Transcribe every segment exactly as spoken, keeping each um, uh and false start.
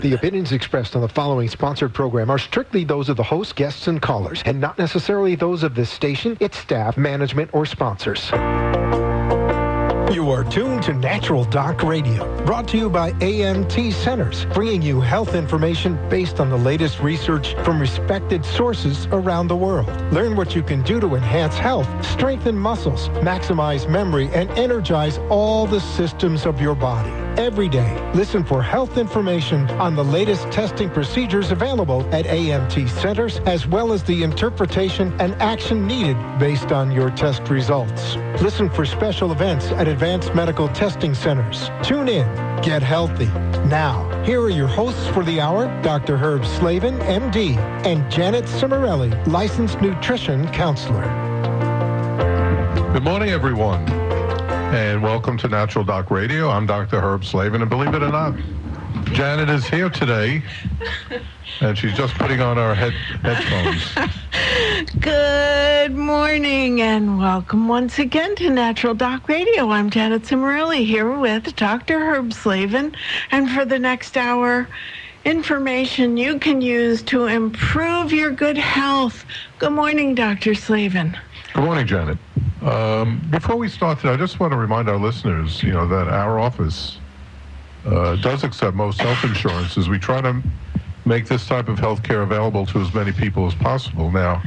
The opinions expressed on the following sponsored program are strictly those of the host, guests, and callers, and not necessarily those of this station, its staff, management, or sponsors. You are tuned to Natural Doc Radio, brought to you by A M T Centers, bringing you health information based on the latest research from respected sources around the world. Learn what you can do to enhance health, strengthen muscles, maximize memory, and energize all the systems of your body. Every day, listen for health information on the latest testing procedures available at A M T Centers, as well as the interpretation and action needed based on your test results. Listen for special events at Advanced Medical Testing Centers. Tune in. Get healthy. Now, here are your hosts for the hour, Doctor Herb Slavin, M D, and Janet Cimarelli, licensed nutrition counselor. Good morning, everyone, and welcome to Natural Doc Radio. I'm Doctor Herb Slavin, and believe it or not, Janet is here today, and she's just putting on our head headphones. Good morning, and welcome once again to Natural Doc Radio. I'm Janet Cimarelli here with Doctor Herb Slavin, and for the next hour, information you can use to improve your good health. Good morning, Doctor Slavin. Good morning, Janet. Um, before we start today, I just want to remind our listeners, you know, that our office uh, does accept most health insurances. We try to make this type of health care available to as many people as possible. Now,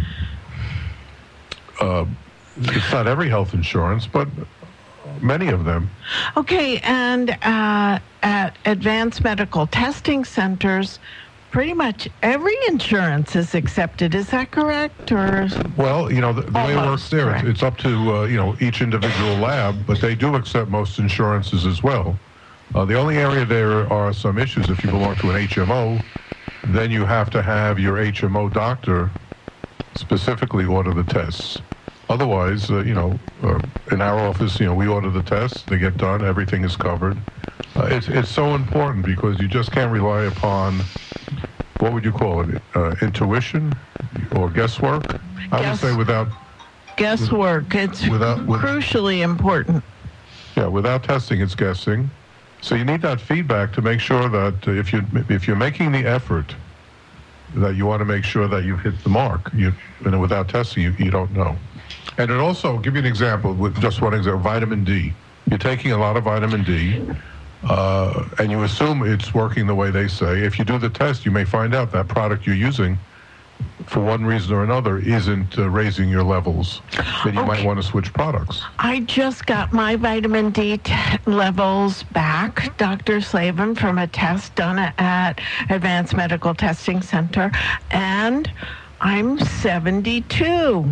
uh, it's not every health insurance, but many of them. Okay, and uh, at Advanced Medical Testing Centers, pretty much every insurance is accepted. Is that correct? Or well, you know, the, the way it works there, it's, it's up to uh, you know, each individual lab, but they do accept most insurances as well. Uh, the only area there are some issues. If you belong to an H M O, then you have to have your H M O doctor specifically order the tests. Otherwise, uh, you know, uh, in our office, you know, we order the tests, they get done, everything is covered. Uh, it's it's so important because you just can't rely upon, what would you call it, uh, intuition or guesswork? I Guess, would say without... Guesswork. It's without, with, crucially important. Yeah, without testing, it's guessing. So you need that feedback to make sure that uh, if, you, if you're making the effort, that you want to make sure that you've hit the mark. You, and without testing, you, you don't know. And it also, I'll give you an example, with just one example, vitamin D. You're taking a lot of vitamin D, uh, and you assume it's working the way they say. If you do the test, you may find out that product you're using, for one reason or another, isn't uh, raising your levels. Then you okay. might want to switch products. I just got my vitamin D t- levels back, Doctor Slavin, from a test done at Advanced Medical Testing Center, and I'm seventy-two.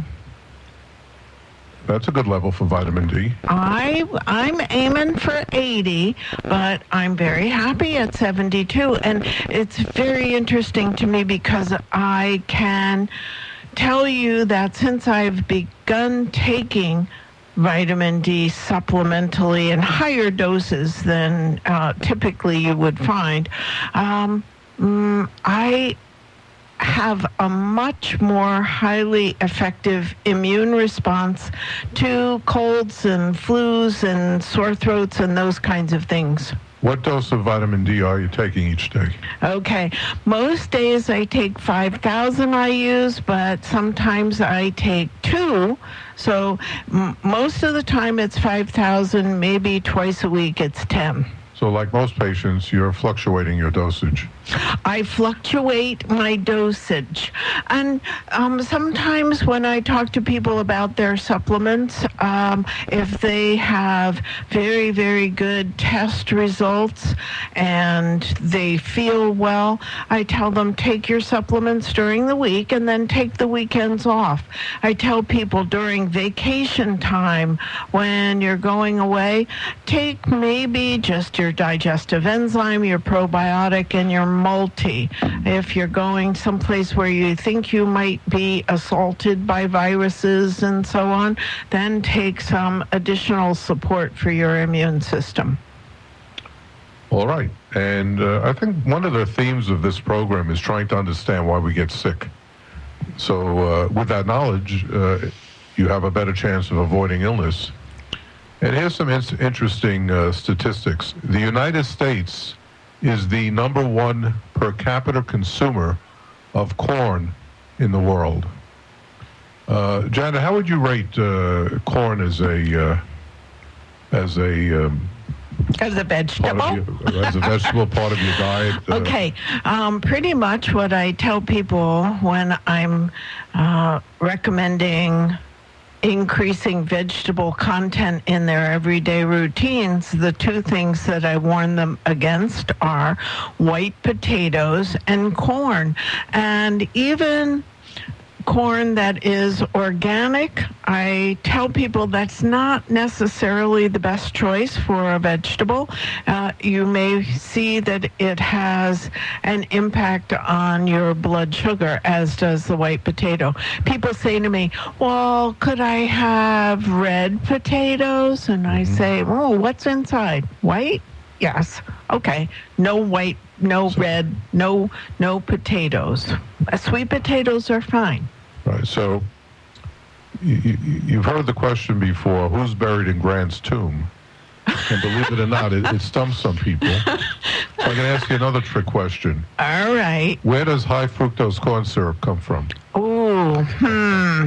That's a good level for vitamin D. I, I'm aiming for eighty, but I'm very happy at seventy-two. And it's very interesting to me because I can tell you that since I've begun taking vitamin D supplementally in higher doses than uh, typically you would find, um, mm, I... have a much more highly effective immune response to colds and flus and sore throats and those kinds of things. What dose of vitamin D are you taking each day? Okay. Most days I take five thousand I use, but sometimes I take two. So m- most of the time it's five thousand, maybe twice a week it's ten. So like most patients, you're fluctuating your dosage. I fluctuate my dosage. And um, sometimes when I talk to people about their supplements, um, if they have very, very good test results and they feel well, I tell them take your supplements during the week and then take the weekends off. I tell people during vacation time when you're going away, take maybe just your digestive enzyme, your probiotic, and your multi. If you're going someplace where you think you might be assaulted by viruses and so on, then take some additional support for your immune system. All right. And uh, I think one of the themes of this program is trying to understand why we get sick. So uh, with that knowledge, uh, you have a better chance of avoiding illness. And here's some in- interesting uh, statistics. The United States is the number one per capita consumer of corn in the world. Uh, Janet, how would you rate uh, corn as a uh, as a um, as a vegetable? Your, as a vegetable part of your diet? Uh, okay, um, pretty much what I tell people when I'm uh, recommending increasing vegetable content in their everyday routines, the two things that I warn them against are white potatoes and corn. And even corn that is organic, I tell people that's not necessarily the best choice for a vegetable. Uh, you may see that it has an impact on your blood sugar, as does the white potato. People say to me, well, could I have red potatoes? And I say, oh, what's inside? White? Yes. Okay. No white, no so, red, no no potatoes. Uh, sweet potatoes are fine. Right. So you, you, you've heard the question before, who's buried in Grant's tomb? And believe it or not, it, it stumps some people. So I'm going to ask you another trick question. All right. Where does high fructose corn syrup come from? Oh, hmm.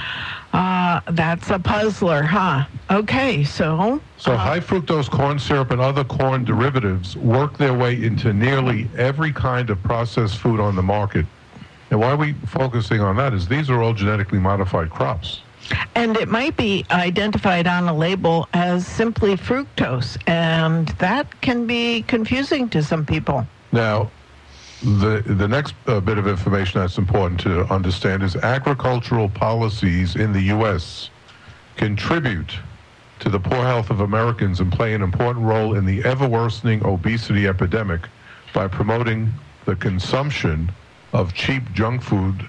Uh, that's a puzzler, huh? Okay, so... So uh, high fructose corn syrup and other corn derivatives work their way into nearly every kind of processed food on the market. And why are we focusing on that is these are all genetically modified crops. And it might be identified on a label as simply fructose, and that can be confusing to some people. Now, the the next uh, bit of information that's important to understand is agricultural policies in the U S contribute to the poor health of Americans and play an important role in the ever-worsening obesity epidemic by promoting the consumption of cheap junk food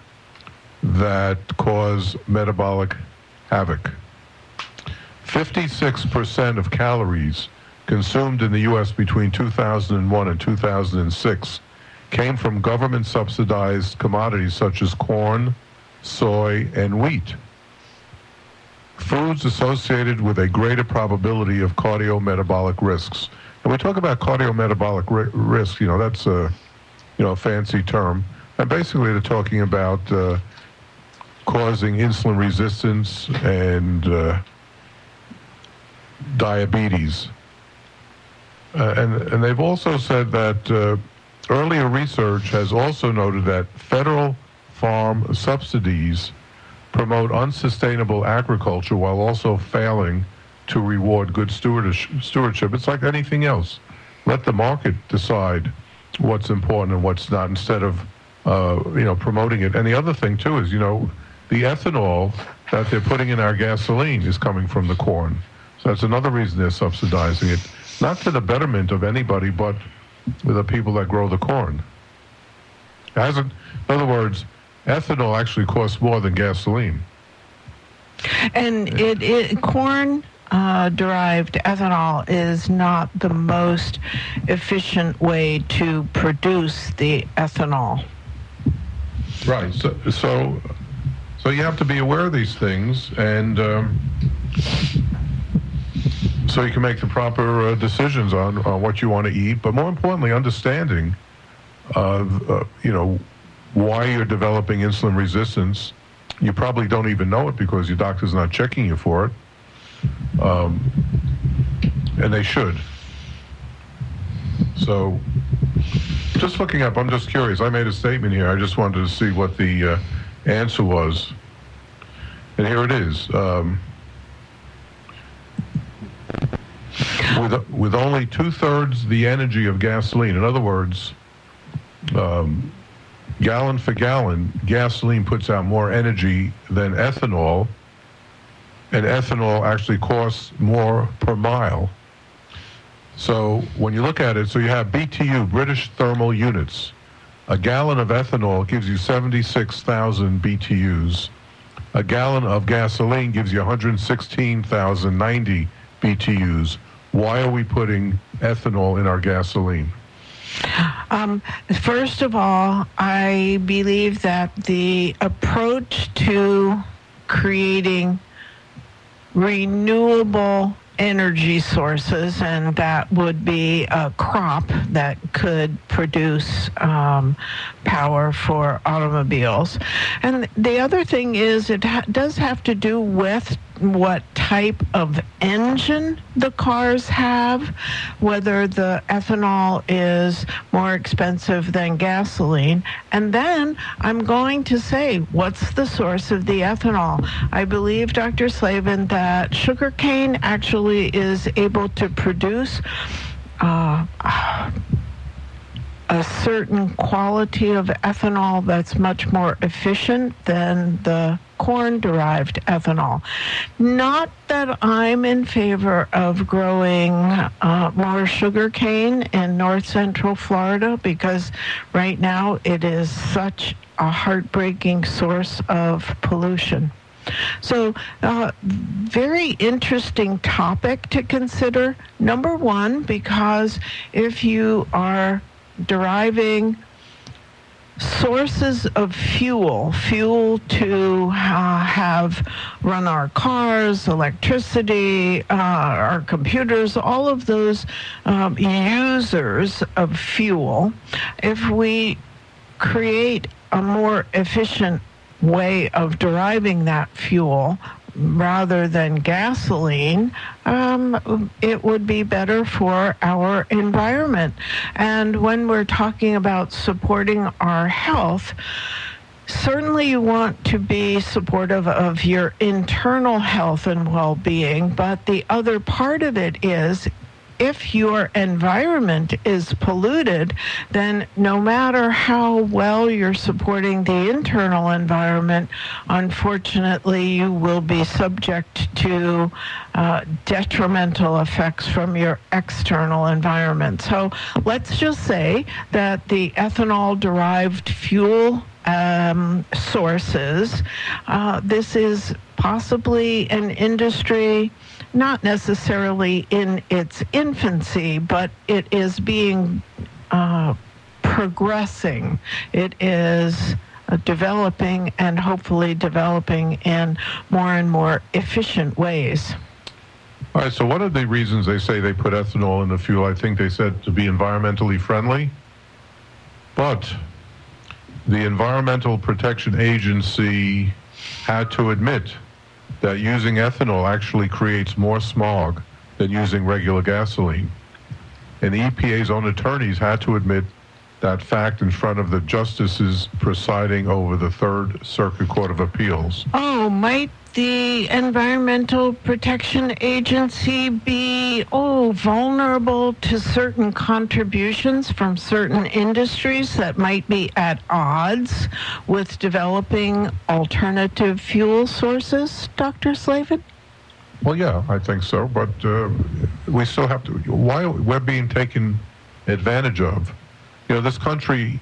that cause metabolic havoc. fifty-six percent of calories consumed in the U S between two thousand one and two thousand six came from government-subsidized commodities such as corn, soy, and wheat. Foods associated with a greater probability of cardiometabolic risks. And we talk about cardiometabolic ri- risk, you know, that's a, you know, a fancy term. And basically they're talking about uh, causing insulin resistance and uh, diabetes. Uh, and, and they've also said that uh, earlier research has also noted that federal farm subsidies promote unsustainable agriculture while also failing to reward good stewardship. It's like anything else. Let the market decide what's important and what's not instead of, uh, you know, promoting it. And the other thing, too, is, you know, the ethanol that they're putting in our gasoline is coming from the corn. So that's another reason they're subsidizing it. Not to the betterment of anybody, but with the people that grow the corn. It hasn't, in other words, ethanol actually costs more than gasoline. And it, it corn uh, derived ethanol is not the most efficient way to produce the ethanol. Right. So, so, so you have to be aware of these things, and um, so you can make the proper uh, decisions on, on what you want to eat. But more importantly, understanding, uh, uh, you know, why you're developing insulin resistance. You probably don't even know it because your doctor's not checking you for it. Um, and they should. So, just looking up, I'm just curious. I made a statement here. I just wanted to see what the uh, answer was. And here it is. Um, with, with only two-thirds the energy of gasoline, in other words, um, gallon for gallon, gasoline puts out more energy than ethanol, and ethanol actually costs more per mile. So when you look at it, so you have B T U, British Thermal Units. A gallon of ethanol gives you seventy-six thousand B T Us. A gallon of gasoline gives you one hundred sixteen thousand ninety B T Us. Why are we putting ethanol in our gasoline? Um, first of all, I believe that the approach to creating renewable energy sources, and that would be a crop that could produce um, power for automobiles. And the other thing is it ha- does have to do with what type of engine the cars have, whether the ethanol is more expensive than gasoline. And then I'm going to say, what's the source of the ethanol? I believe, Doctor Slavin, that sugarcane actually is able to produce uh, a certain quality of ethanol that's much more efficient than the corn-derived ethanol. Not that I'm in favor of growing uh, more sugarcane in north central Florida, because right now it is such a heartbreaking source of pollution. So, uh, very interesting topic to consider. Number one, because if you are deriving sources of fuel, fuel to uh, have run our cars, electricity, uh, our computers, all of those um, users of fuel, if we create a more efficient way of deriving that fuel rather than gasoline, um, it would be better for our environment. And when we're talking about supporting our health, certainly you want to be supportive of your internal health and well-being, but the other part of it is, if your environment is polluted, then no matter how well you're supporting the internal environment, unfortunately, you will be subject to uh, detrimental effects from your external environment. So let's just say that the ethanol-derived fuel um, sources, uh, this is possibly an industry not necessarily in its infancy, but it is being uh, progressing. It is uh, developing and hopefully developing in more and more efficient ways. All right, so one of the reasons they say they put ethanol in the fuel, I think they said to be environmentally friendly. But the Environmental Protection Agency had to admit that using ethanol actually creates more smog than using regular gasoline. And the E P A's own attorneys had to admit that fact in front of the justices presiding over the Third Circuit Court of Appeals. Oh, might the Environmental Protection Agency be, oh, vulnerable to certain contributions from certain industries that might be at odds with developing alternative fuel sources, Doctor Slavin? Well, yeah, I think so, but uh, we still have to, why we're being taken advantage of. You know, this country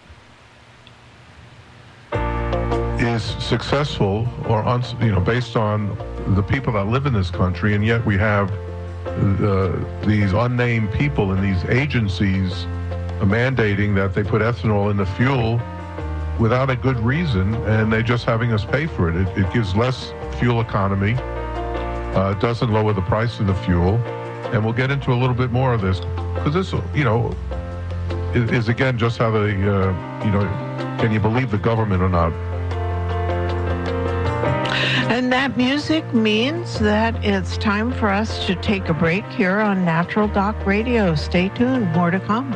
is successful or uns- you know based on the people that live in this country, and yet we have uh, these unnamed people in these agencies mandating that they put ethanol in the fuel without a good reason, and they're just having us pay for it. It, it gives less fuel economy. Uh, it doesn't lower the price of the fuel, and we'll get into a little bit more of this, because this, you know, is, is again just how they, uh, you know, can you believe the government or not? And that music means that it's time for us to take a break here on Natural Doc Radio. Stay tuned, more to come.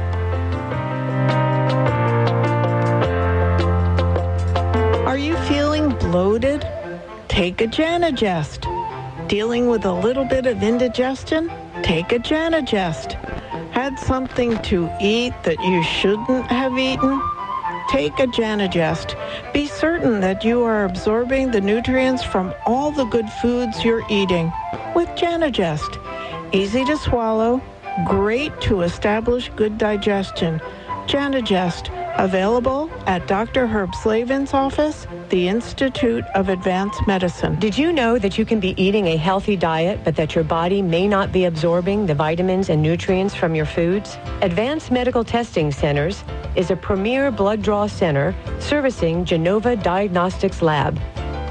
Are you feeling bloated? Take a Janagest. Dealing with a little bit of indigestion? Take a Janagest. Had something to eat that you shouldn't have eaten? Take a Janagest. Be certain that you are absorbing the nutrients from all the good foods you're eating with Janagest. Easy to swallow, great to establish good digestion. Janagest, available at Doctor Herb Slavin's office, the Institute of Advanced Medicine. Did you know that you can be eating a healthy diet, but that your body may not be absorbing the vitamins and nutrients from your foods? Advanced Medical Testing Centers is a premier blood draw center servicing Genova Diagnostics Lab.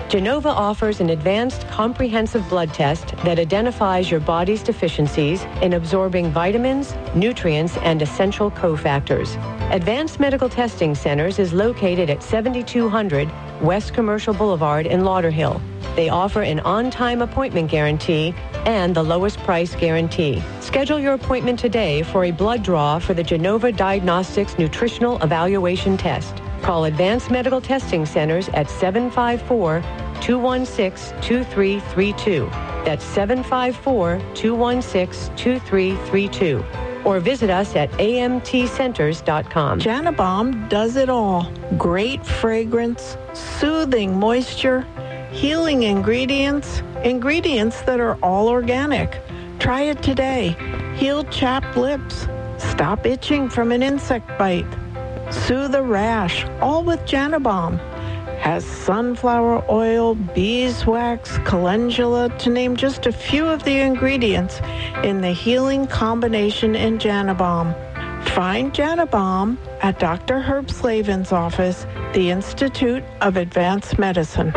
Genova offers an advanced comprehensive blood test that identifies your body's deficiencies in absorbing vitamins, nutrients, and essential cofactors. Advanced Medical Testing Centers is located at seventy-two hundred West Commercial Boulevard in Lauderhill. They offer an on-time appointment guarantee and the lowest price guarantee. Schedule your appointment today for a blood draw for the Genova Diagnostics Nutritional Evaluation Test. Call Advanced Medical Testing Centers at seven five four, two one six, two three three two. That's seven five four, two one six, two three three two. Or visit us at A M T centers dot com. Janabom does it all. Great fragrance, soothing moisture, healing ingredients, ingredients that are all organic. Try it today. Heal chapped lips. Stop itching from an insect bite. Soothe a rash, all with Janabom. Has sunflower oil, beeswax, calendula, to name just a few of the ingredients in the healing combination in Janabom. Find Janabom at Doctor Herb Slavin's office, the Institute of Advanced Medicine.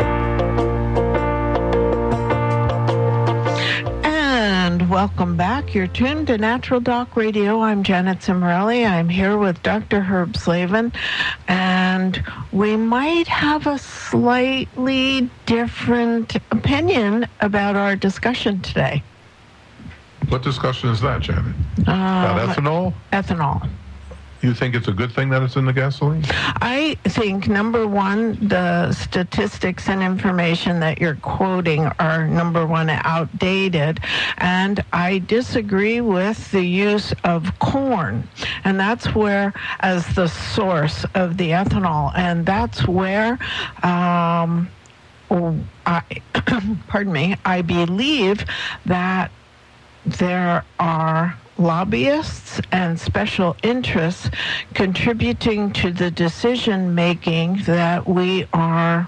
And welcome back. You're tuned to Natural Doc Radio. I'm Janet Cimorelli. I'm here with Doctor Herb Slavin, and we might have a slightly different opinion about our discussion today. What discussion is that, Janet? Uh, About ethanol? Ethanol. You think it's a good thing that it's in the gasoline? I think, number one, the statistics and information that you're quoting are, number one, outdated. And I disagree with the use of corn. And that's where, as the source of the ethanol, and that's where, um, I, pardon me, I believe that there are lobbyists and special interests contributing to the decision making that we are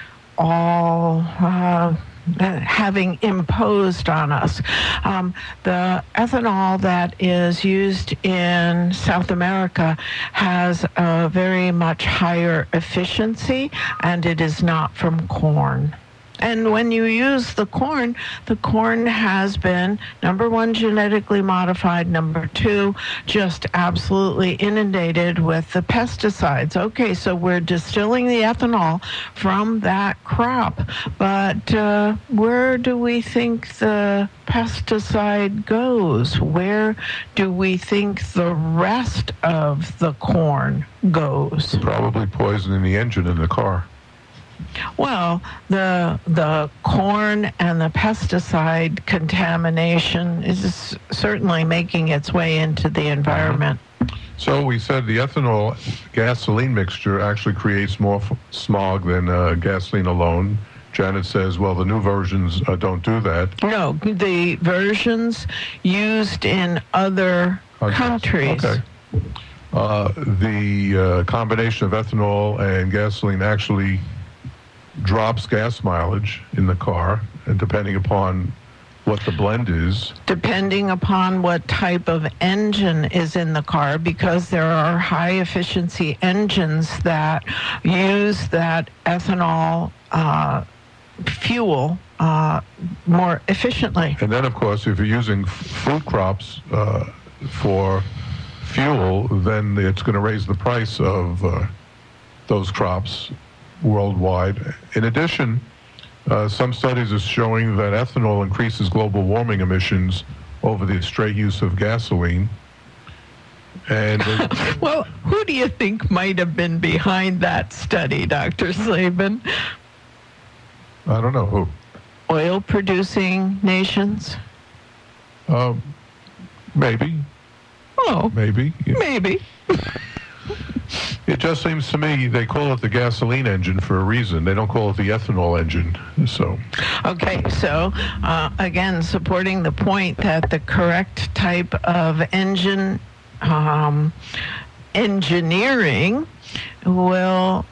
all uh, having imposed on us. Um, the ethanol that is used in South America has a very much higher efficiency, and it is not from corn. And when you use the corn, the corn has been, number one, genetically modified, number two, just absolutely inundated with the pesticides. Okay, so we're distilling the ethanol from that crop, but uh, where do we think the pesticide goes? Where do we think the rest of the corn goes? Probably poisoning the engine in the car. Well, the the corn and the pesticide contamination is certainly making its way into the environment. So we said the ethanol gasoline mixture actually creates more f- smog than uh, gasoline alone. Janet says, well, the new versions uh, don't do that. No, the versions used in other Okay. countries. Okay. Uh, the uh, combination of ethanol and gasoline actually drops gas mileage in the car, and depending upon what the blend is. Depending upon what type of engine is in the car, because there are high-efficiency engines that use that ethanol uh, fuel uh, more efficiently. And then, of course, if you're using f- food crops uh, for fuel, then it's going to raise the price of uh, those crops worldwide. In addition, uh, some studies are showing that ethanol increases global warming emissions over the straight use of gasoline. And uh, Well, who do you think might have been behind that study, Doctor Slavin? I don't know who. Oil-producing nations? Uh, maybe. Oh, Maybe. Yeah. maybe. It just seems to me they call it the gasoline engine for a reason. They don't call it the ethanol engine. So, Okay, so uh, again, supporting the point that the correct type of engine um, engineering will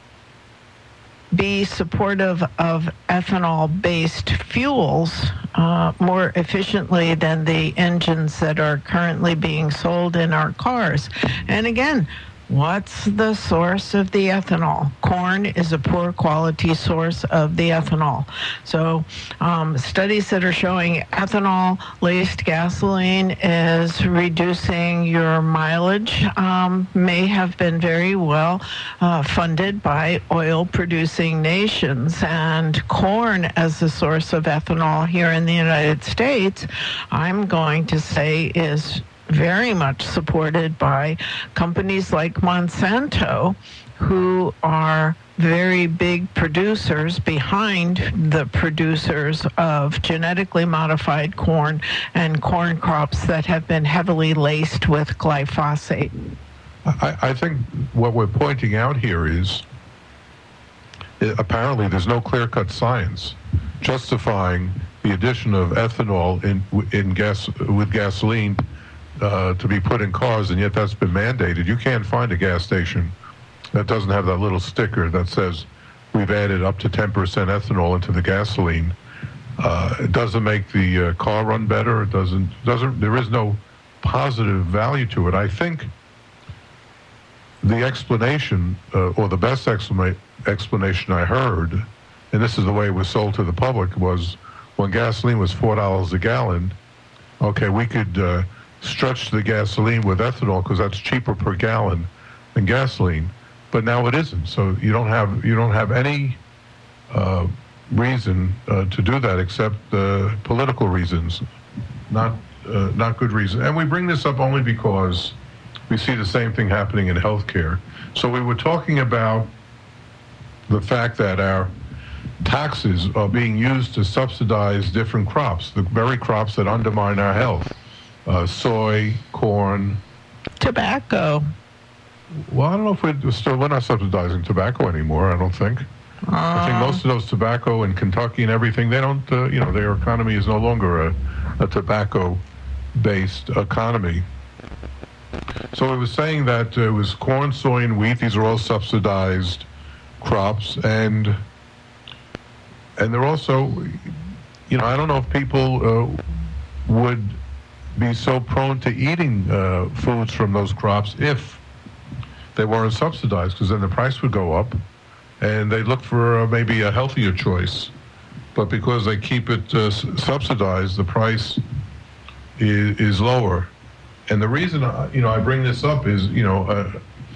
be supportive of ethanol-based fuels uh, more efficiently than the engines that are currently being sold in our cars. And again, What's the source of the ethanol? Corn is a poor quality source of the ethanol. So um, studies that are showing ethanol-laced gasoline is reducing your mileage um, may have been very well uh, funded by oil-producing nations. And corn as a source of ethanol here in the United States, I'm going to say is very much supported by companies like Monsanto, who are very big producers behind the producers of genetically modified corn and corn crops that have been heavily laced with glyphosate. I, I think what we're pointing out here is uh, apparently there's no clear-cut science justifying the addition of ethanol in in gas with gasoline Uh, to be put in cars, and yet that's been mandated. You can't find a gas station that doesn't have that little sticker that says we've added up to ten percent ethanol into the gasoline. Uh, it doesn't make the uh, car run better. It doesn't, doesn't, there is no positive value to it. I think the explanation, uh, or the best explana- explanation I heard, and this is the way it was sold to the public, was when gasoline was four dollars a gallon, okay, we could uh, stretch the gasoline with ethanol because that's cheaper per gallon than gasoline, but now it isn't. So you don't have you don't have any uh, reason uh, to do that except uh, political reasons, not uh, not good reasons. And we bring this up only because we see the same thing happening in healthcare. So we were talking about the fact that our taxes are being used to subsidize different crops, the very crops that undermine our health. Uh, soy, corn, tobacco. Well, I don't know if we're still, we're not subsidizing tobacco anymore, I don't think. Uh, I think most of those tobacco in Kentucky and everything, they don't, uh, you know, their economy is no longer a, a tobacco-based economy. So it was saying that uh, it was corn, soy, and wheat. These are all subsidized crops, and and they're also, you know, I don't know if people uh, would be so prone to eating uh, foods from those crops if they weren't subsidized, because then the price would go up and they look for uh, maybe a healthier choice. But because they keep it uh, subsidized, the price is, is lower. And the reason, I, you know, I bring this up is, you know, uh,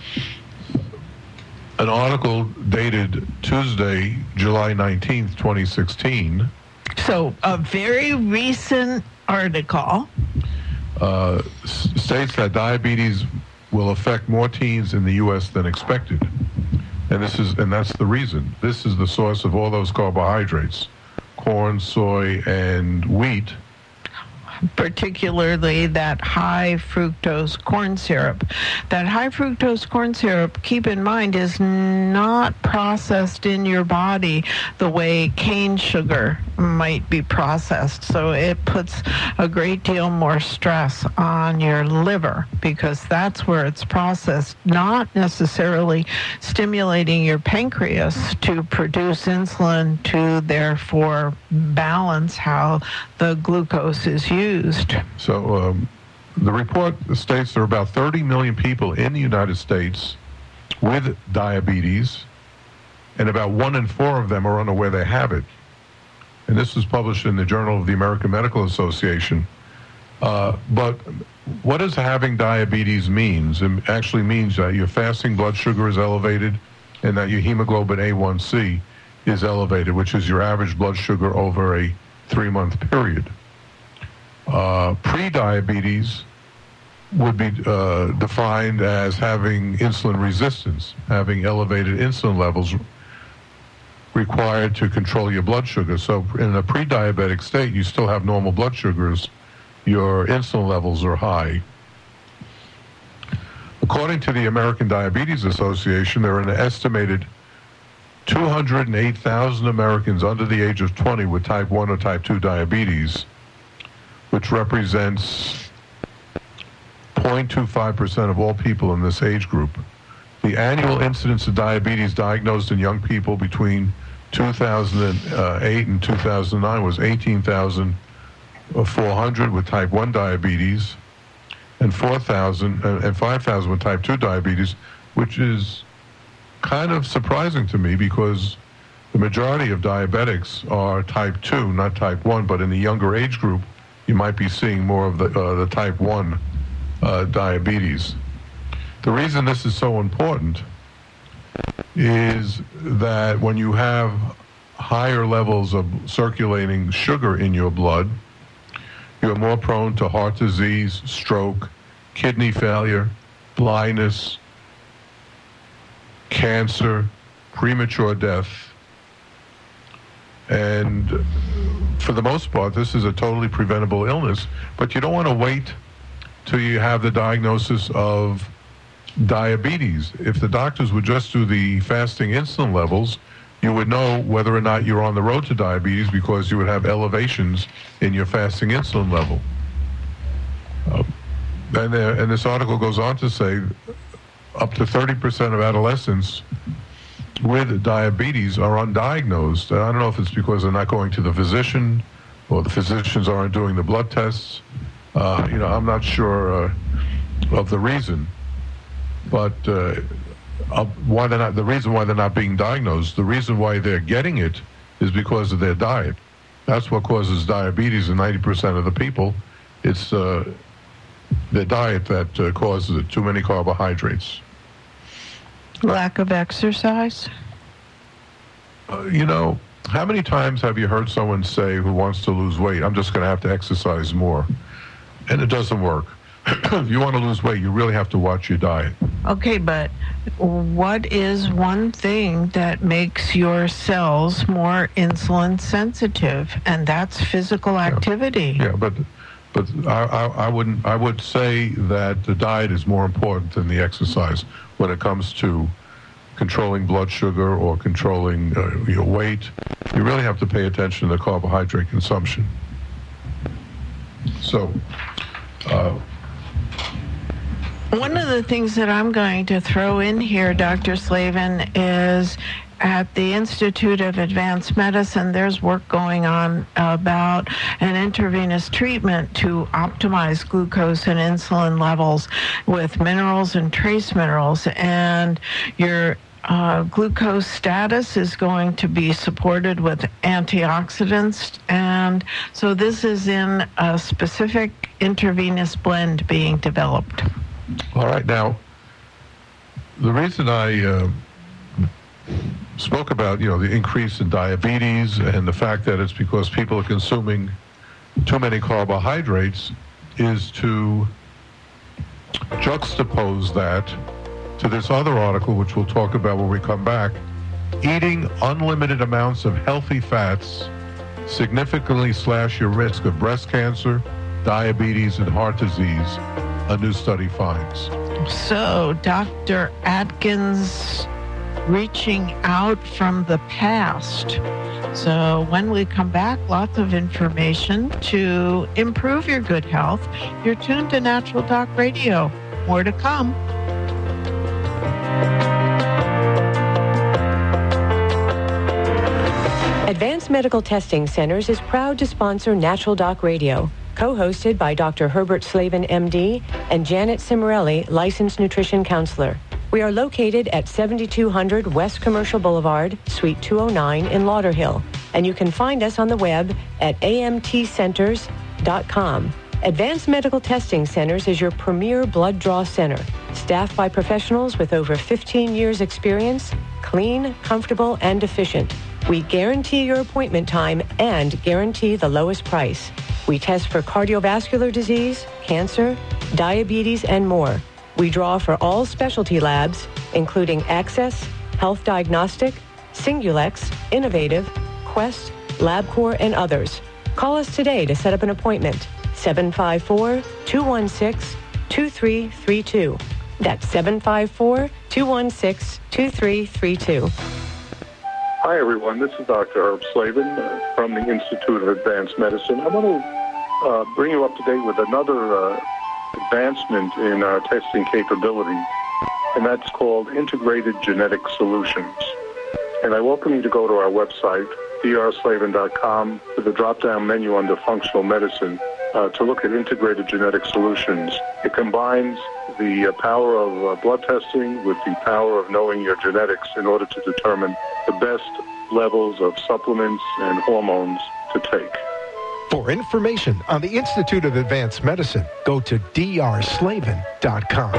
an article dated Tuesday, July nineteenth, twenty sixteen. So a very recent article uh, states that diabetes will affect more teens in the U S than expected, and this is and that's the reason. This is the source of all those carbohydrates: corn, soy, and wheat. Particularly that high fructose corn syrup. That high fructose corn syrup, keep in mind, is not processed in your body the way cane sugar might be processed. So it puts a great deal more stress on your liver because that's where it's processed, not necessarily stimulating your pancreas to produce insulin to therefore balance how the glucose is used. So um, the report states there are about thirty million people in the United States with diabetes, and about one in four of them are unaware they have it. And this was published in the Journal of the American Medical Association. Uh, but what does having diabetes means? It actually means that your fasting blood sugar is elevated and that your hemoglobin A one C is elevated, which is your average blood sugar over a three-month period. Uh, pre-diabetes would be uh, defined as having insulin resistance, having elevated insulin levels required to control your blood sugar. So in a pre-diabetic state, you still have normal blood sugars. Your insulin levels are high. According to the American Diabetes Association, there are an estimated two hundred eight thousand Americans under the age of twenty with type one or type two diabetes, which represents zero point two five percent of all people in this age group. The annual incidence of diabetes diagnosed in young people between two thousand eight and two thousand nine was eighteen thousand four hundred with type one diabetes and four thousand uh, and five thousand with type two diabetes. which is kind of surprising to me because the majority of diabetics are type two, not type one, but in the younger age group, you might be seeing more of the, uh, the type one uh, diabetes. The reason this is so important is that when you have higher levels of circulating sugar in your blood, you're more prone to heart disease, stroke, kidney failure, blindness, cancer, premature death. And for the most part, this is a totally preventable illness, but you don't want to wait till you have the diagnosis of diabetes. If the doctors would just do the fasting insulin levels, you would know whether or not you're on the road to diabetes because you would have elevations in your fasting insulin level. Uh, and, uh, and this article goes on to say up to thirty percent of adolescents with diabetes are undiagnosed. I don't know if it's because they're not going to the physician or the physicians aren't doing the blood tests. Uh, you know, I'm not sure uh, of the reason, but uh, uh, why they're not, the reason why they're not being diagnosed, the reason why they're getting it is because of their diet. That's what causes diabetes in ninety percent of the people. It's uh, their diet that uh, causes it, too many carbohydrates. Lack of exercise? Uh, you know, how many times have you heard someone say who wants to lose weight, I'm just going to have to exercise more? And it doesn't work. If you want to lose weight, you really have to watch your diet. Okay, but what is one thing that makes your cells more insulin sensitive? And that's physical activity. Yeah, yeah but but I, I, I wouldn't. I would say that the diet is more important than the exercise when it comes to controlling blood sugar or controlling uh, your weight. You really have to pay attention to carbohydrate consumption. So. Uh, One of the things that I'm going to throw in here, Doctor Slavin, is at the Institute of Advanced Medicine, there's work going on about an intravenous treatment to optimize glucose and insulin levels with minerals and trace minerals. And your uh, glucose status is going to be supported with antioxidants. And so this is in a specific intravenous blend being developed. All right. Now, the reason I uh, spoke about, you know, the increase in diabetes and the fact that it's because people are consuming too many carbohydrates is to juxtapose that to this other article, which we'll talk about when we come back. Eating unlimited amounts of healthy fats significantly slash your risk of breast cancer, diabetes, and heart disease, a new study finds. So, Doctor Atkins reaching out from the past. So when we come back, lots of information to improve your good health. You're tuned to Natural Talk Radio. More to come. Advanced Medical Testing Centers is proud to sponsor Natural Doc Radio, co-hosted by Doctor Herbert Slavin, M D, and Janet Cimarelli, licensed nutrition counselor. We are located at seventy-two hundred West Commercial Boulevard, Suite two oh nine in Lauderhill, and you can find us on the web at a m t centers dot com. Advanced Medical Testing Centers is your premier blood draw center, staffed by professionals with over fifteen years experience, clean, comfortable, and efficient. We guarantee your appointment time and guarantee the lowest price. We test for cardiovascular disease, cancer, diabetes, and more. We draw for all specialty labs, including Access, Health Diagnostic, Singulex, Innovative, Quest, LabCorp, and others. Call us today to set up an appointment. seven five four, two one six, two three three two. That's seven five four, two one six, two three three two. Hi, everyone. This is Doctor Herb Slavin uh, from the Institute of Advanced Medicine. I want to uh, bring you up to date with another uh, advancement in our testing capabilities, and that's called Integrated Genetic Solutions. And I welcome you to go to our website, d r slavin dot com, to the drop-down menu under Functional Medicine, uh, to look at integrated genetic solutions. It combines the uh, power of uh, blood testing with the power of knowing your genetics in order to determine the best levels of supplements and hormones to take. For information on the Institute of Advanced Medicine, go to d r slavin dot com.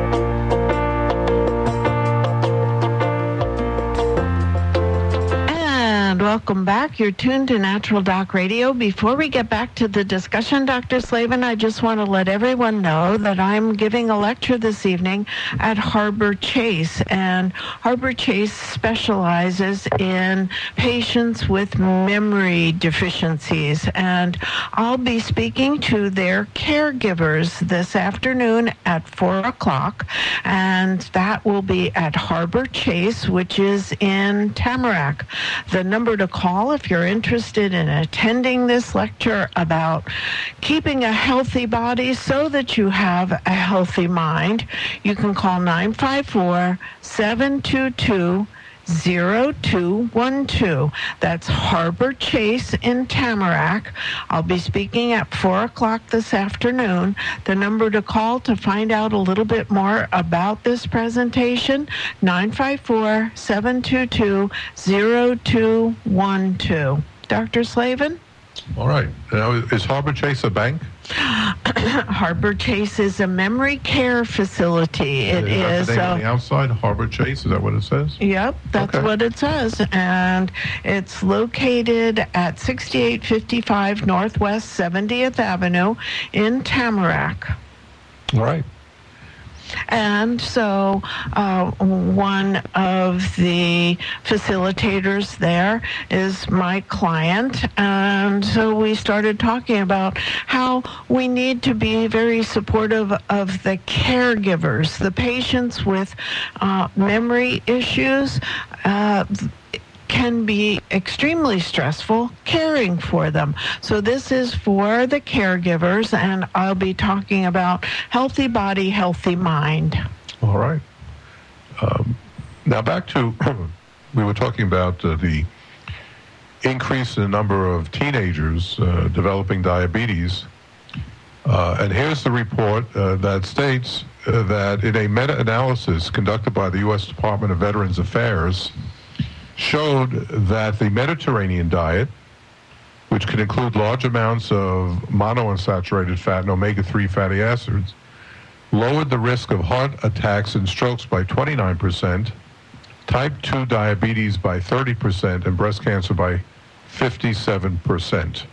Welcome back. You're tuned to Natural Doc Radio. Before we get back to the discussion, Doctor Slavin, I just want to let everyone know that I'm giving a lecture this evening at Harbor Chase, and Harbor Chase specializes in patients with memory deficiencies, and I'll be speaking to their caregivers this afternoon at four o'clock, and that will be at Harbor Chase, which is in Tamarack. The number to call if you're interested in attending this lecture about keeping a healthy body so that you have a healthy mind, you can call nine five four, seven two two, zero two one two. That's Harbor Chase in Tamarack. I'll be speaking at four o'clock this afternoon. The number to call to find out a little bit more about this presentation, nine five four, seven two two, zero two one two. Doctor Slavin? All right. Now, is Harbor Chase a bank? Harbor Chase is a memory care facility. It is. Is that the name on the outside? Harbor Chase? Is that what it says? Yep, that's Okay. what it says. And it's located at sixty-eight fifty-five Northwest seventieth Avenue in Tamarack. All right. And so uh, one of the facilitators there is my client. And so we started talking about how we need to be very supportive of the caregivers, the patients with uh, memory issues. Uh, can be extremely stressful caring for them. So this is for the caregivers, and I'll be talking about healthy body, healthy mind. All right. Um, now back to, we were talking about uh, the increase in the number of teenagers uh, developing diabetes. Uh, and here's the report uh, that states uh, that in a meta-analysis conducted by the U S Department of Veterans Affairs, showed that the Mediterranean diet, which can include large amounts of monounsaturated fat and omega three fatty acids, lowered the risk of heart attacks and strokes by twenty-nine percent, type two diabetes by thirty percent, and breast cancer by fifty-seven percent.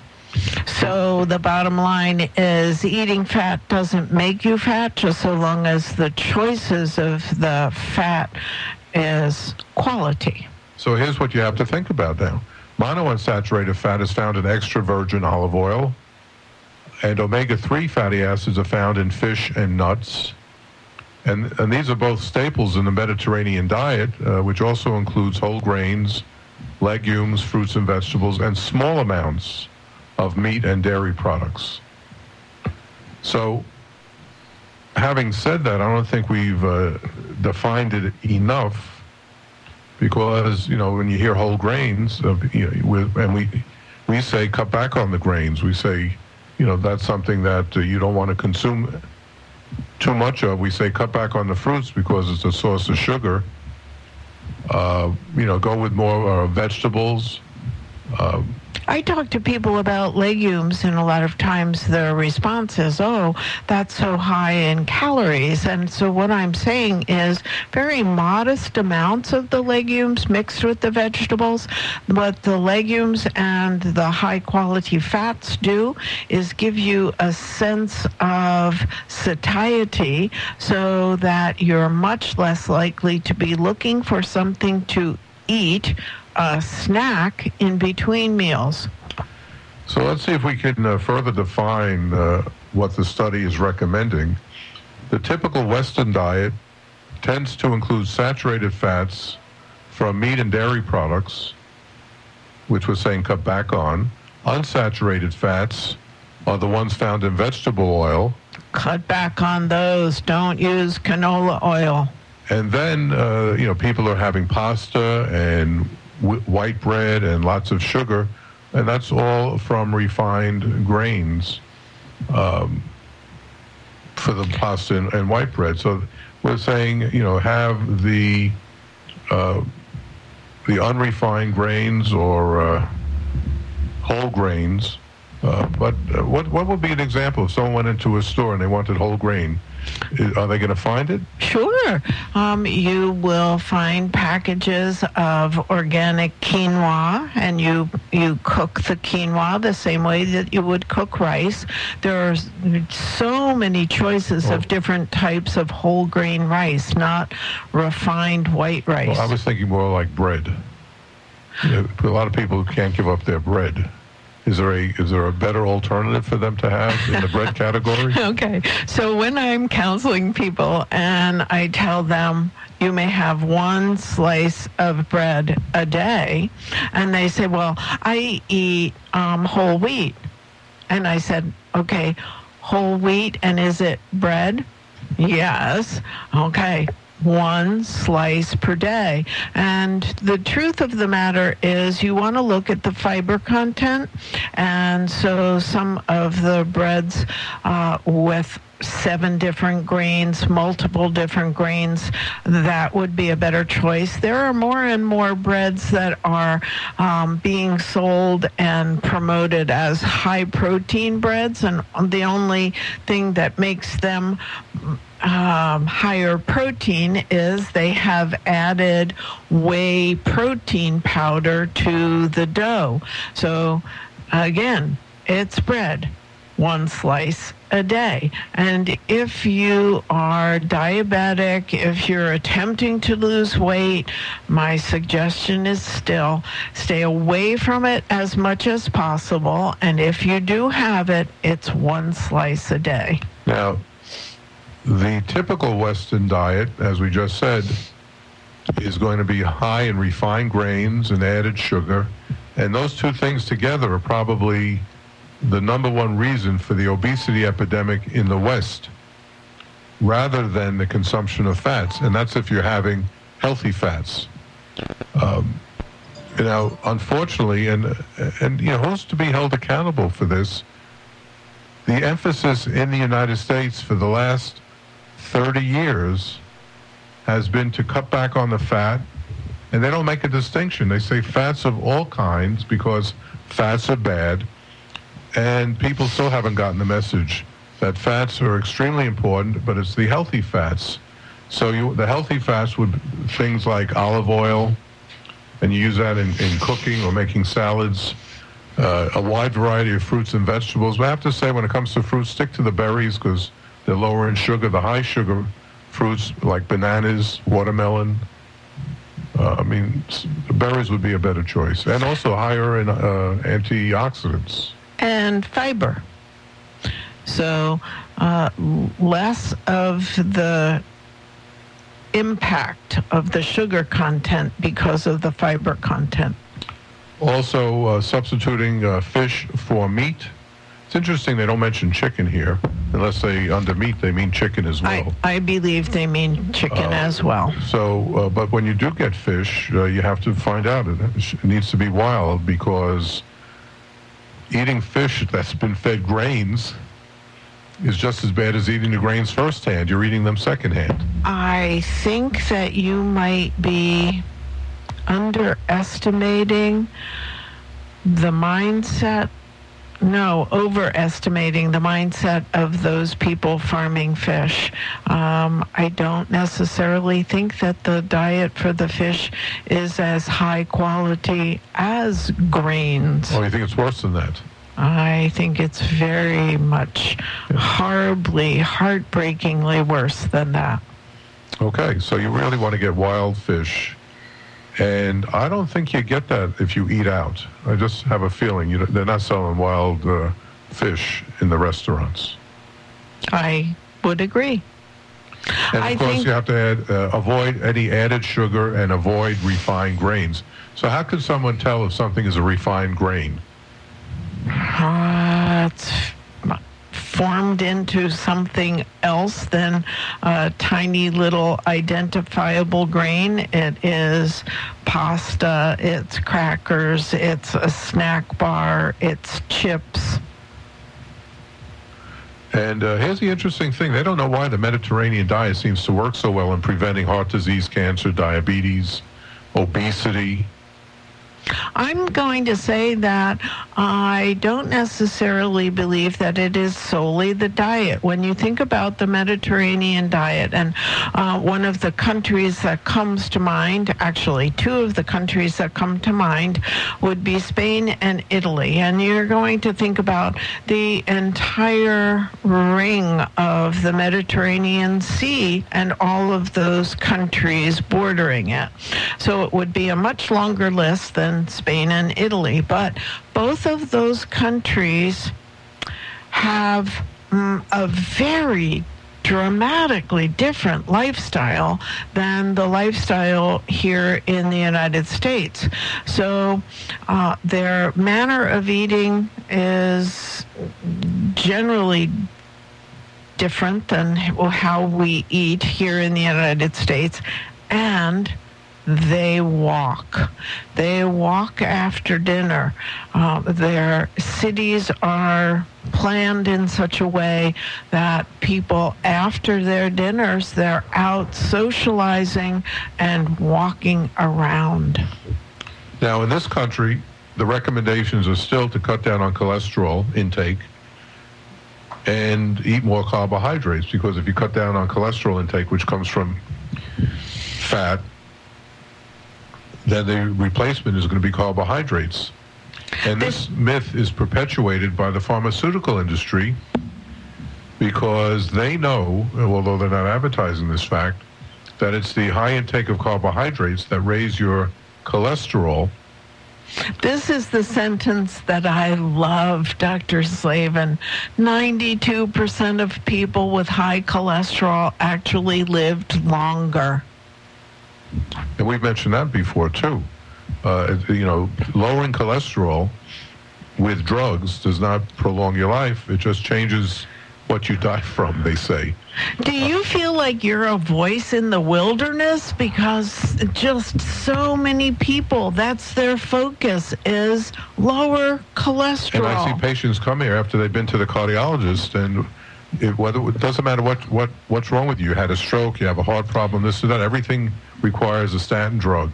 So the bottom line is eating fat doesn't make you fat, just so long as the choices of the fat is quality. So here's what you have to think about now. Monounsaturated fat is found in extra virgin olive oil, and omega three fatty acids are found in fish and nuts. And, and these are both staples in the Mediterranean diet, uh, which also includes whole grains, legumes, fruits and vegetables, and small amounts of meat and dairy products. So, having said that, I don't think we've uh, defined it enough, because, you know, when you hear whole grains, uh, you know, with, and we we say cut back on the grains. We say, you know, that's something that uh, you don't want to consume too much of. We say cut back on the fruits because it's a source of sugar. Uh, you know, go with more uh, vegetables. Uh, I talk to people about legumes, and a lot of times their response is, oh, that's so high in calories. And so what I'm saying is very modest amounts of the legumes mixed with the vegetables. What the legumes and the high-quality fats do is give you a sense of satiety so that you're much less likely to be looking for something to eat, a snack in between meals. So let's see if we can uh, further define uh, what the study is recommending. The typical Western diet tends to include saturated fats from meat and dairy products, which we're saying cut back on. Unsaturated fats are the ones found in vegetable oil. Cut back on those. Don't use canola oil. And then, uh, you know, people are having pasta and w- white bread and lots of sugar, and that's all from refined grains. um, for the pasta and, and white bread. So we're saying, you know, have the uh, the unrefined grains or uh, whole grains. Uh, but uh, what what would be an example if someone went into a store and they wanted whole grain? Are they going to find it? Sure. Um, you will find packages of organic quinoa, and you you cook the quinoa the same way that you would cook rice. There are so many choices well, of different types of whole grain rice, not refined white rice. Well, I was thinking more like bread. You know, a lot of people can't give up their bread. Is there a is there a better alternative for them to have in the bread category? Okay. So when I'm counseling people and I tell them you may have one slice of bread a day, and they say, well, I eat um, whole wheat. And I said, okay, whole wheat, and is it bread? Yes. Okay. One slice per day. And the truth of the matter is you want to look at the fiber content. And so some of the breads uh, with seven different grains, multiple different grains, that would be a better choice. There are more and more breads that are um, being sold and promoted as high protein breads, and the only thing that makes them Um, higher protein is they have added whey protein powder to the dough. So again, it's bread, one slice a day. And if you are diabetic, if you're attempting to lose weight, my suggestion is still stay away from it as much as possible. And if you do have it, it's one slice a day. Now, the typical Western diet, as we just said, is going to be high in refined grains and added sugar. And those two things together are probably the number one reason for the obesity epidemic in the West, rather than the consumption of fats. And that's if you're having healthy fats. Um, you know, unfortunately, and, and you know, who's to be held accountable for this? The emphasis in the United States for the last thirty years has been to cut back on the fat, and they don't make a distinction. They say fats of all kinds because fats are bad, and people still haven't gotten the message that fats are extremely important, but it's the healthy fats. So you, the healthy fats would things like olive oil, and you use that in, in cooking or making salads, uh, a wide variety of fruits and vegetables. But I have to say, when it comes to fruits, stick to the berries because they're lower in sugar. The high sugar fruits like bananas, watermelon, uh, I mean, berries would be a better choice. And also higher in uh, antioxidants. And fiber. So uh, less of the impact of the sugar content because of the fiber content. Also, uh, substituting uh, fish for meat. It's interesting they don't mention chicken here, unless they, under meat, they mean chicken as well. I, I believe they mean chicken uh, as well. So, uh, but when you do get fish, uh, you have to find out it, it needs to be wild, because eating fish that's been fed grains is just as bad as eating the grains firsthand. You're eating them secondhand. I think that you might be underestimating the mindset, no, overestimating the mindset of those people farming fish. Um, I don't necessarily think that the diet for the fish is as high quality as grains. Oh, you think it's worse than that? I think it's very much horribly, heartbreakingly worse than that. Okay, so you really want to get wild fish. And I don't think you get that if you eat out. I just have a feeling you know, they're not selling wild uh, fish in the restaurants. I would agree. And of I course, think you have to add, uh, avoid any added sugar and avoid refined grains. So how could someone tell if something is a refined grain? Uh, it's formed into something else than a tiny little identifiable grain. It is pasta, it's crackers, it's a snack bar, it's chips. And uh, here's the interesting thing. They don't know why the Mediterranean diet seems to work so well in preventing heart disease, cancer, diabetes, obesity. I'm going to say that I don't necessarily believe that it is solely the diet. When you think about the Mediterranean diet, and uh, one of the countries that comes to mind, actually two of the countries that come to mind would be Spain and Italy. And you're going to think about the entire ring of the Mediterranean Sea and all of those countries bordering it. So it would be a much longer list than Spain and Italy, but both of those countries have um, a very dramatically different lifestyle than the lifestyle here in the United States. So uh, their manner of eating is generally different than how we eat here in the United States, and they walk. They walk after dinner. Uh, their cities are planned in such a way that people, after their dinners, they're out socializing and walking around. Now, in this country, the recommendations are still to cut down on cholesterol intake and eat more carbohydrates, because if you cut down on cholesterol intake, which comes from fat, then the replacement is going to be carbohydrates. And this myth is perpetuated by the pharmaceutical industry because they know, although they're not advertising this fact, that it's the high intake of carbohydrates that raise your cholesterol. This is the sentence that I love, Doctor Slavin. ninety-two percent of people with high cholesterol actually lived longer. And we've mentioned that before, too. Uh, you know, lowering cholesterol with drugs does not prolong your life. It just changes what you die from, they say. Do you feel like you're a voice in the wilderness? Because just so many people, that's their focus, is lower cholesterol. And I see patients come here after they've been to the cardiologist, and it, whether, it doesn't matter what, what what's wrong with you. You had a stroke, you have a heart problem, this or that. Everything requires a statin drug.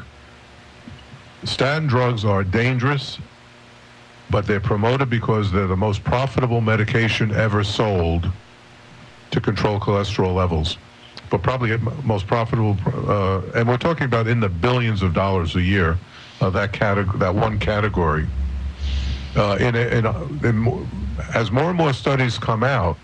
Statin drugs are dangerous, but they're promoted because they're the most profitable medication ever sold to control cholesterol levels. But probably most profitable, uh, and we're talking about in the billions of dollars a year, uh, that category, that one category. Uh, in, in, in, as more and more studies come out,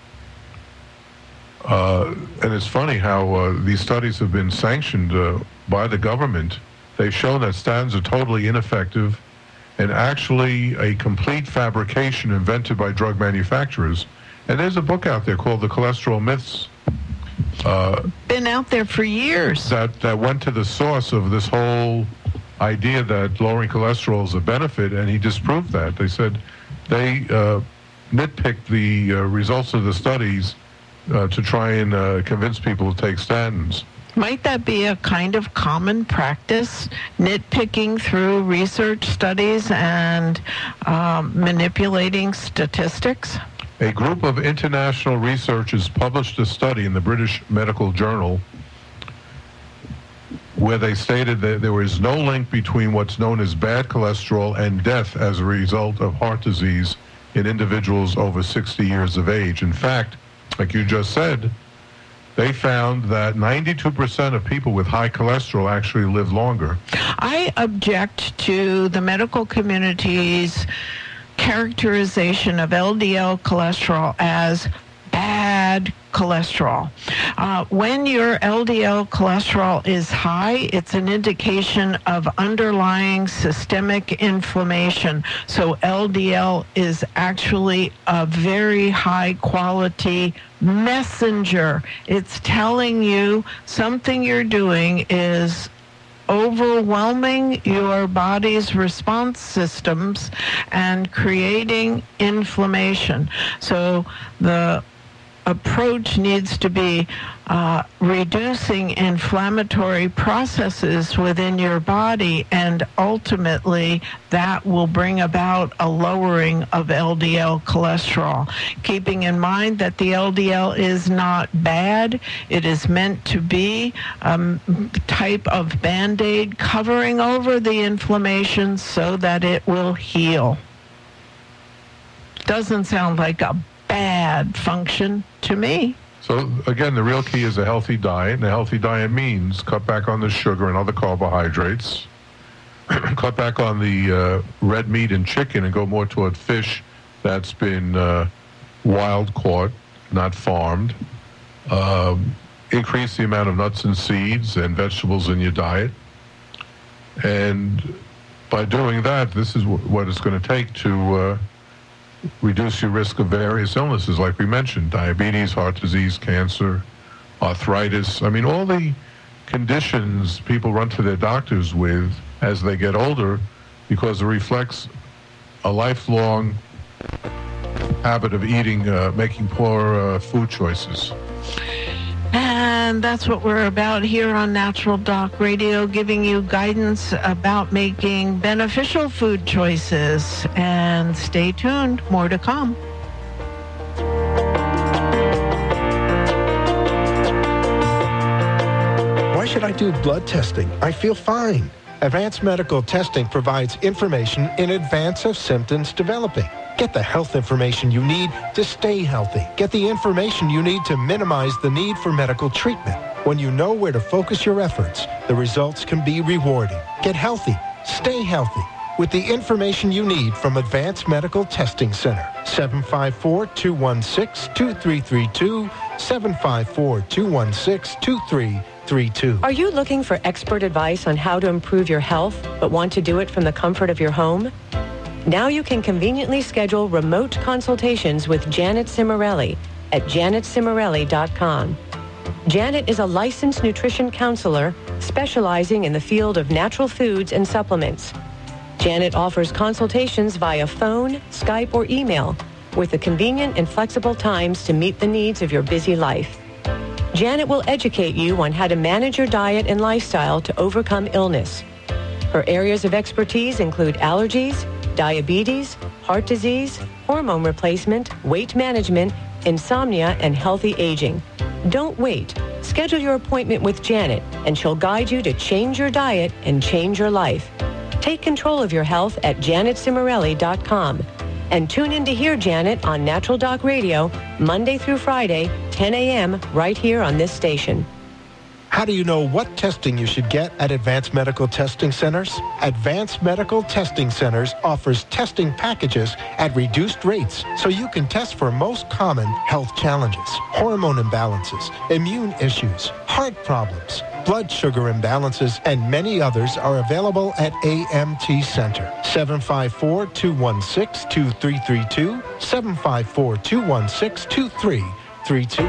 Uh, and it's funny how uh, these studies have been sanctioned uh, by the government. They've shown that statins are totally ineffective and actually a complete fabrication invented by drug manufacturers. And there's a book out there called The Cholesterol Myths. Uh, been out there for years. That, that went to the source of this whole idea that lowering cholesterol is a benefit, and he disproved that. They said they uh, nitpicked the uh, results of the studies Uh, to try and uh, convince people to take statins. Might that be a kind of common practice, nitpicking through research studies and um, manipulating statistics? A group of international researchers published a study in the British Medical Journal where they stated that there is no link between what's known as bad cholesterol and death as a result of heart disease in individuals over sixty years of age. In fact, like you just said, they found that ninety-two percent of people with high cholesterol actually live longer. I object to the medical community's characterization of L D L cholesterol as bad cholesterol. Uh, when your L D L cholesterol is high, it's an indication of underlying systemic inflammation. So L D L is actually a very high quality messenger. It's telling you something you're doing is overwhelming your body's response systems and creating inflammation. So the approach needs to be uh, reducing inflammatory processes within your body, and ultimately that will bring about a lowering of L D L cholesterol. Keeping in mind that the L D L is not bad. It is meant to be a um, type of Band-Aid covering over the inflammation so that it will heal. Doesn't sound like a bad function to me. So again, the real key is a healthy diet, and a healthy diet means cut back on the sugar and other carbohydrates, cut back on the uh, red meat and chicken, and go more toward fish that's been uh, wild caught, not farmed. Um, increase the amount of nuts and seeds and vegetables in your diet, and by doing that, this is w- what it's going to take to uh, reduce your risk of various illnesses, like we mentioned, diabetes, heart disease, cancer, arthritis. I mean, all the conditions people run to their doctors with as they get older, because it reflects a lifelong habit of eating, uh, making poor uh, food choices. And that's what we're about here on Natural Doc Radio, giving you guidance about making beneficial food choices. And stay tuned, more to come. Why should I do blood testing? I feel fine. Advanced Medical Testing provides information in advance of symptoms developing. Get the health information you need to stay healthy. Get the information you need to minimize the need for medical treatment. When you know where to focus your efforts, the results can be rewarding. Get healthy. Stay healthy with the information you need from Advanced Medical Testing Center. seven five four, two one six, two three three two, seven five four, two one six, two three three two. Are you looking for expert advice on how to improve your health, but want to do it from the comfort of your home? Now you can conveniently schedule remote consultations with Janet Cimarelli at janet cimarelli dot com. Janet is a licensed nutrition counselor specializing in the field of natural foods and supplements. Janet offers consultations via phone, Skype, or email with the convenient and flexible times to meet the needs of your busy life. Janet will educate you on how to manage your diet and lifestyle to overcome illness. Her areas of expertise include allergies, diabetes, heart disease, hormone replacement, weight management, insomnia, and healthy aging. Don't wait. Schedule your appointment with Janet, and she'll guide you to change your diet and change your life. Take control of your health at janet cimarelli dot com. And tune in to hear Janet on Natural Doc Radio, Monday through Friday, ten a.m., right here on this station. How do you know what testing you should get at Advanced Medical Testing Centers? Advanced Medical Testing Centers offers testing packages at reduced rates so you can test for most common health challenges, hormone imbalances, immune issues, heart problems, blood sugar imbalances, and many others are available at A M T Center. seven five four, two one six, two three three two, seven five four, two one six, two three three two.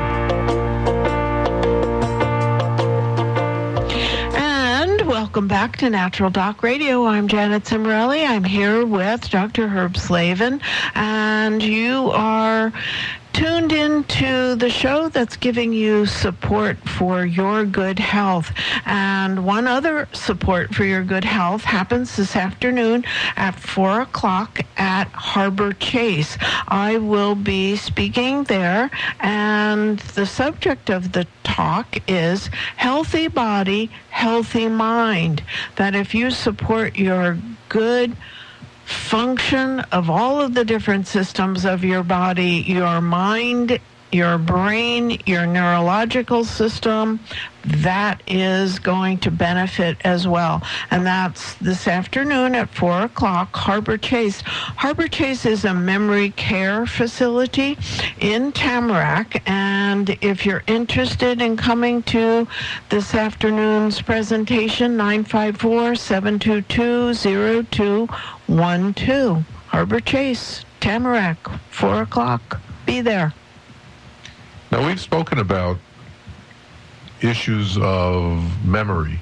Welcome back to Natural Doc Radio. I'm Janet Cimarelli. I'm here with Doctor Herb Slavin, and you are tuned into the show that's giving you support for your good health. And one other support for your good health happens this afternoon at four o'clock at Harbor Chase. I will be speaking there, and the subject of the talk is healthy body, healthy mind. That if you support your good function of all of the different systems of your body, your mind, your brain, your neurological system, that is going to benefit as well. And that's this afternoon at four o'clock, Harbor Chase. Harbor Chase is a memory care facility in Tamarack, and if you're interested in coming to this afternoon's presentation, nine five four, seven two two, zero two one two. Harbor Chase, Tamarack, four o'clock. Be there. Now, we've spoken about issues of memory.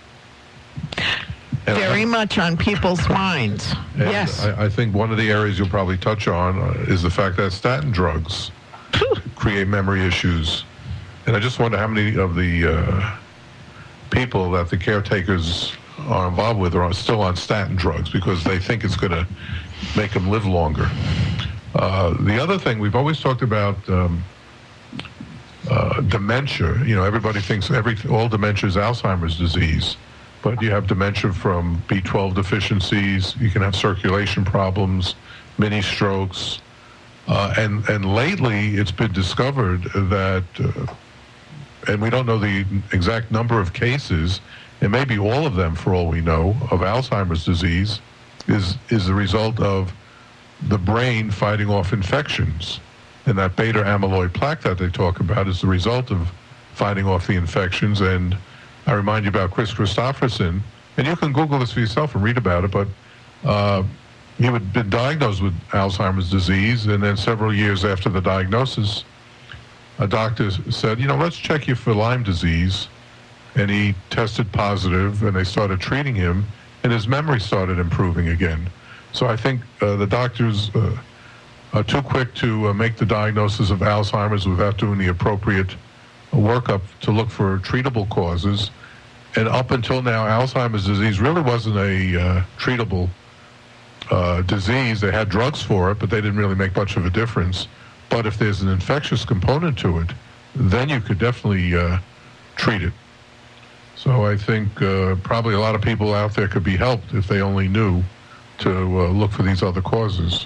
And Very I, much on people's minds. Yes. I, I think one of the areas you'll probably touch on is the fact that statin drugs create memory issues. And I just wonder how many of the uh, people that the caretakers are involved with are still on statin drugs because they think it's going to make them live longer. Uh, the other thing, we've always talked about um, uh, dementia. You know, everybody thinks every all dementia is Alzheimer's disease, but you have dementia from B twelve deficiencies. You can have circulation problems, mini strokes, uh, and and lately it's been discovered that, uh, and we don't know the exact number of cases. And maybe all of them, for all we know, of Alzheimer's disease is is the result of the brain fighting off infections. And that beta amyloid plaque that they talk about is the result of fighting off the infections. And I remind you about Chris Christopherson, and you can Google this for yourself and read about it, but uh, he had been diagnosed with Alzheimer's disease, and then several years after the diagnosis, a doctor said, you know, let's check you for Lyme disease. And he tested positive, and they started treating him, and his memory started improving again. So I think uh, the doctors uh, are too quick to uh, make the diagnosis of Alzheimer's without doing the appropriate workup to look for treatable causes. And up until now, Alzheimer's disease really wasn't a uh, treatable uh, disease. They had drugs for it, but they didn't really make much of a difference. But if there's an infectious component to it, then you could definitely uh, treat it. So I think uh, probably a lot of people out there could be helped if they only knew to uh, look for these other causes.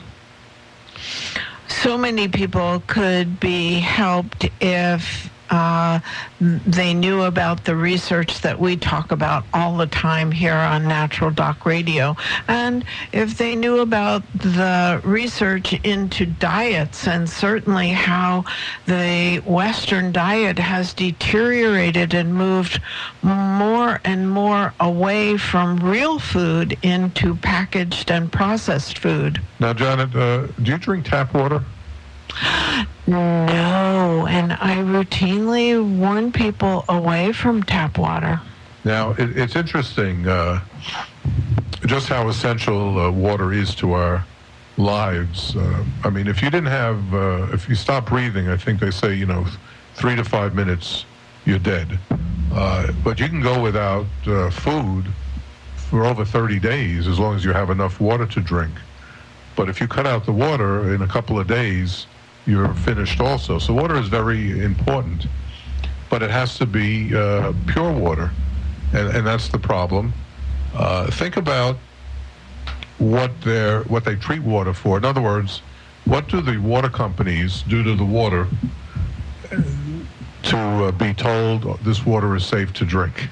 So many people could be helped if uh, they knew about the research that we talk about all the time here on Natural Doc Radio. And if they knew about the research into diets, and certainly how the Western diet has deteriorated and moved more and more away from real food into packaged and processed food. Now, Janet, uh, do you drink tap water? No, and I routinely warn people away from tap water. Now, it, it's interesting uh, just how essential uh, water is to our lives. Uh, I mean, if you didn't have, uh, if you stop breathing, I think they say, you know, three to five minutes, you're dead. Uh, but you can go without uh, food for over thirty days as long as you have enough water to drink. But if you cut out the water in a couple of days, you're finished also. So water is very important, but it has to be uh, pure water, and, and that's the problem. Uh, think about what they're, what they treat water for. In other words, what do the water companies do to the water to uh, be told this water is safe to drink?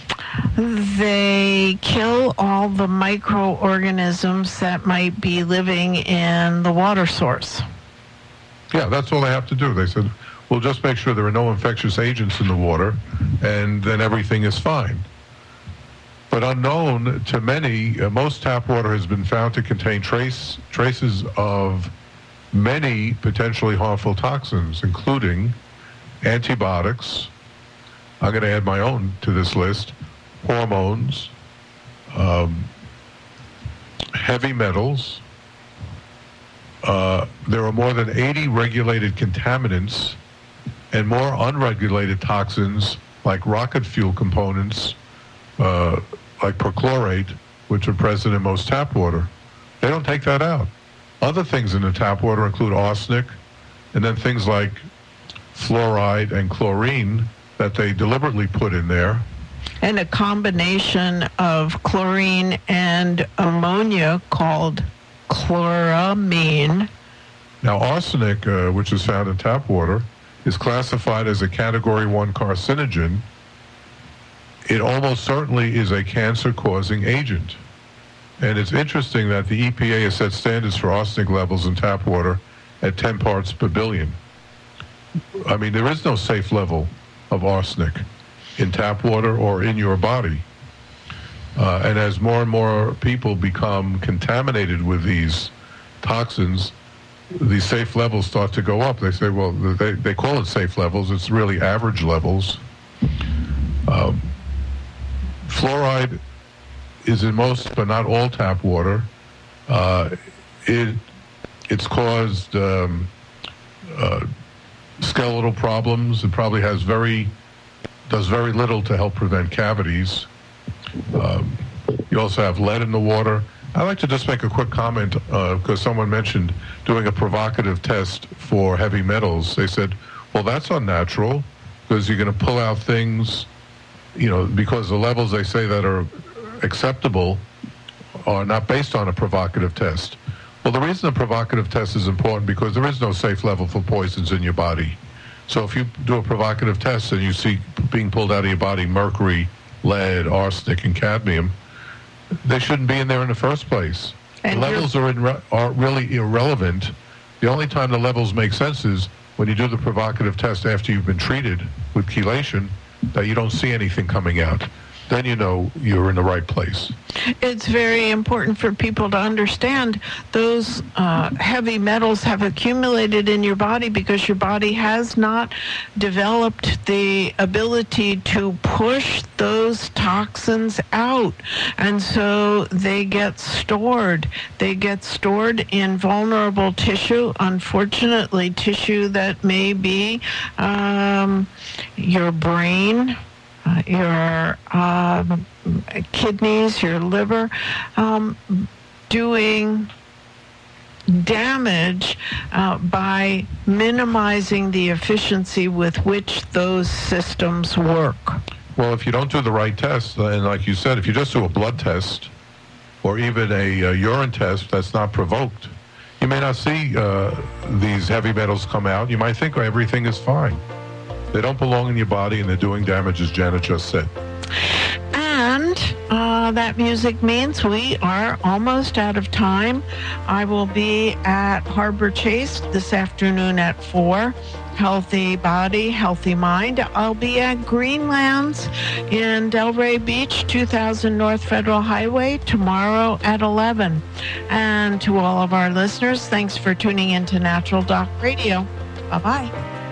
They kill all the microorganisms that might be living in the water source. Yeah, that's all they have to do. They said, we'll just make sure there are no infectious agents in the water, and then everything is fine. But unknown to many, uh, most tap water has been found to contain trace traces of many potentially harmful toxins, including antibiotics. I'm going to add my own to this list. Hormones, um, heavy metals. Uh, there are more than eighty regulated contaminants and more unregulated toxins like rocket fuel components, uh, like perchlorate, which are present in most tap water. They don't take that out. Other things in the tap water include arsenic, and then things like fluoride and chlorine that they deliberately put in there. And a combination of chlorine and ammonia called chloramine. Now, arsenic, uh, which is found in tap water, is classified as a Category one carcinogen. It almost certainly is a cancer-causing agent. And it's interesting that the E P A has set standards for arsenic levels in tap water at ten parts per billion. I mean, there is no safe level of arsenic in tap water or in your body. Uh, and as more and more people become contaminated with these toxins, the safe levels start to go up. They say, well, they, they call it safe levels. It's really average levels. Um, fluoride is in most, but not all, tap water. Uh, it It's caused um, uh, skeletal problems. It probably has very, does very little to help prevent cavities. Um, you also have lead in the water. I'd like to just make a quick comment because uh, someone mentioned doing a provocative test for heavy metals. They said, well, that's unnatural because you're going to pull out things, you know, because the levels they say that are acceptable are not based on a provocative test. Well, the reason a provocative test is important because there is no safe level for poisons in your body. So if you do a provocative test and you see being pulled out of your body mercury, lead, arsenic, and cadmium, they shouldn't be in there in the first place. And the levels are, in, are really irrelevant. The only time the levels make sense is when you do the provocative test after you've been treated with chelation, that you don't see anything coming out. Then you know you're in the right place. It's very important for people to understand those uh, heavy metals have accumulated in your body because your body has not developed the ability to push those toxins out. And so they get stored. They get stored in vulnerable tissue, unfortunately, tissue that may be um, your brain, Uh, your uh, kidneys, your liver, um, doing damage uh, by minimizing the efficiency with which those systems work. Well, if you don't do the right test, and like you said, if you just do a blood test or even a, a urine test that's not provoked, you may not see uh, these heavy metals come out. You might think everything is fine. They don't belong in your body, and they're doing damage, as Janet just said. And uh, that music means we are almost out of time. I will be at Harbor Chase this afternoon at four. Healthy body, healthy mind. I'll be at Greenlands in Delray Beach, two thousand North Federal Highway, tomorrow at eleven. And to all of our listeners, thanks for tuning in to Natural Doc Radio. Bye-bye.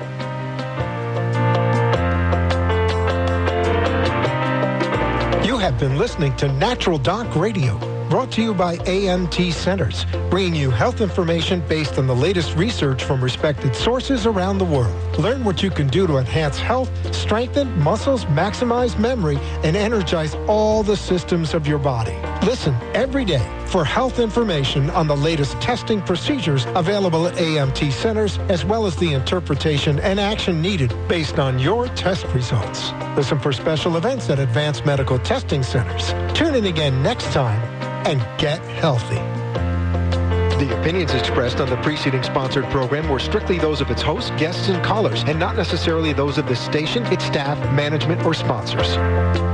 You have been listening to Natural Doc Radio, brought to you by A M T Centers, bringing you health information based on the latest research from respected sources around the world. Learn what you can do to enhance health, strengthen muscles, maximize memory, and energize all the systems of your body. Listen every day for health information on the latest testing procedures available at A M T Centers, as well as the interpretation and action needed based on your test results. Listen for special events at Advanced Medical Testing Centers. Tune in again next time and get healthy. The opinions expressed on the preceding sponsored program were strictly those of its hosts, guests, and callers, and not necessarily those of this station, its staff, management, or sponsors.